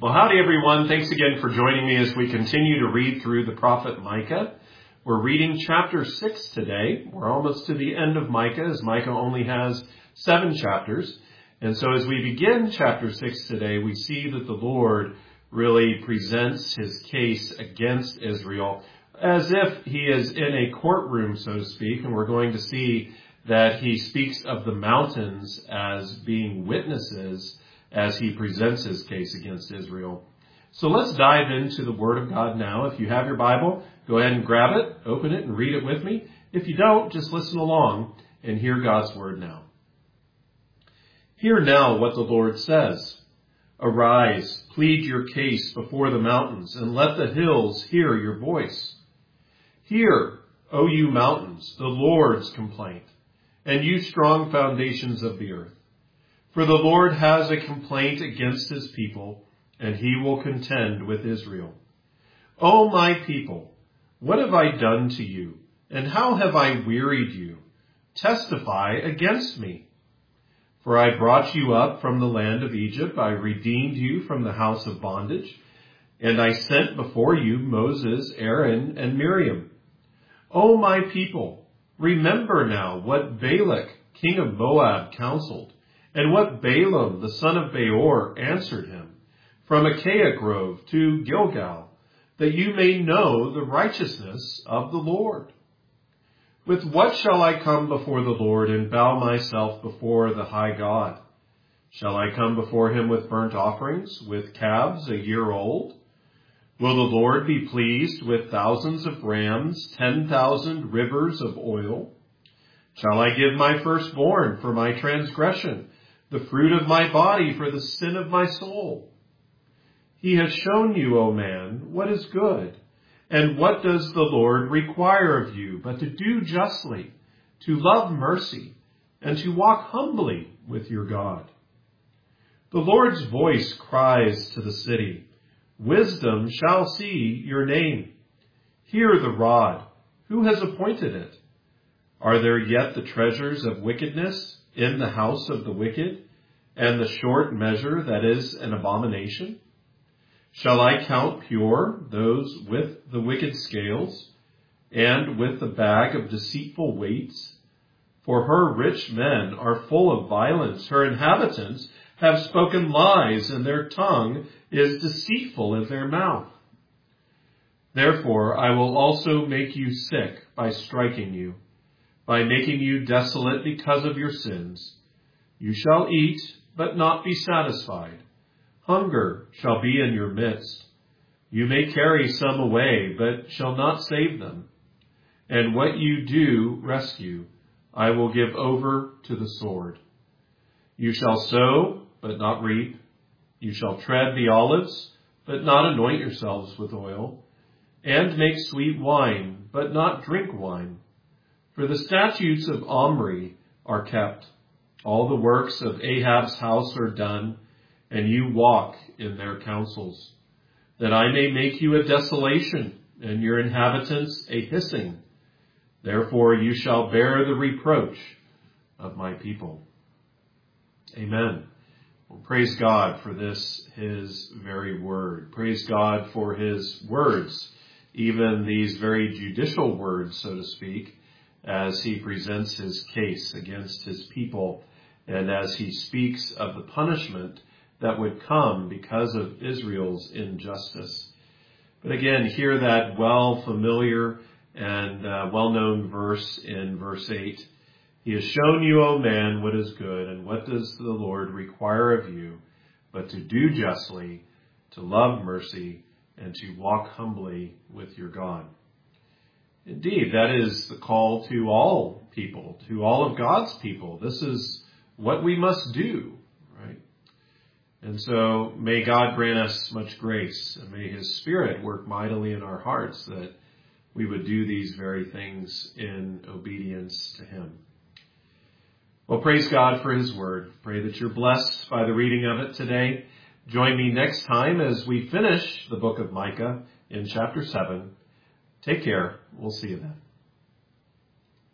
Well, howdy everyone. Thanks again for joining me as we continue to read through the prophet Micah. We're reading chapter 6 today. We're almost to the end of Micah, as Micah only has 7 chapters. And so as we begin chapter 6 today, we see that the Lord really presents his case against Israel as if he is in a courtroom, so to speak. And we're going to see that he speaks of the mountains as being witnesses as he presents his case against Israel. So let's dive into the Word of God now. If you have your Bible, go ahead and grab it, open it, and read it with me. If you don't, just listen along and hear God's Word now. Hear now what the Lord says. Arise, plead your case before the mountains, and let the hills hear your voice. Hear, O you mountains, the Lord's complaint, and you strong foundations of the earth. For the Lord has a complaint against his people, and he will contend with Israel. O my people, what have I done to you, and how have I wearied you? Testify against me. For I brought you up from the land of Egypt, I redeemed you from the house of bondage, and I sent before you Moses, Aaron, and Miriam. O my people, remember now what Balak, king of Moab, counseled, and what Balaam, the son of Beor, answered him, from Acacia Grove to Gilgal, that you may know the righteousness of the Lord. With what shall I come before the Lord and bow myself before the high God? Shall I come before him with burnt offerings, with calves a year old? Will the Lord be pleased with thousands of rams, 10,000 rivers of oil? Shall I give my firstborn for my transgression, the fruit of my body for the sin of my soul? He has shown you, O man, what is good. And what does the Lord require of you but to do justly, to love mercy, and to walk humbly with your God? The Lord's voice cries to the city, wisdom shall see your name. Hear the rod, who has appointed it? Are there yet the treasures of wickedness in the house of the wicked, and the short measure that is an abomination? Shall I count pure those with the wicked scales, and with the bag of deceitful weights? For her rich men are full of violence, her inhabitants have spoken lies, and their tongue is deceitful in their mouth. Therefore I will also make you sick by striking you, by making you desolate because of your sins. You shall eat, but not be satisfied. Hunger shall be in your midst. You may carry some away, but shall not save them. And what you do rescue, I will give over to the sword. You shall sow, but not reap. You shall tread the olives, but not anoint yourselves with oil, and make sweet wine, but not drink wine. For the statutes of Omri are kept. All the works of Ahab's house are done, and you walk in their counsels, that I may make you a desolation, and your inhabitants a hissing. Therefore you shall bear the reproach of my people. Amen. Well, praise God for this, his very word. Praise God for his words, even these very judicial words, so to speak, as he presents his case against his people, and as he speaks of the punishment that would come because of Israel's injustice. But again, hear that familiar and well-known verse in verse 8. He has shown you, O man, what is good, and what does the Lord require of you, but to do justly, to love mercy, and to walk humbly with your God. Indeed, that is the call to all people, to all of God's people. This is what we must do, right? And so may God grant us much grace, and may his Spirit work mightily in our hearts that we would do these very things in obedience to him. Well, praise God for his word. Pray that you're blessed by the reading of it today. Join me next time as we finish the book of Micah in chapter 7. Take care. We'll see you then.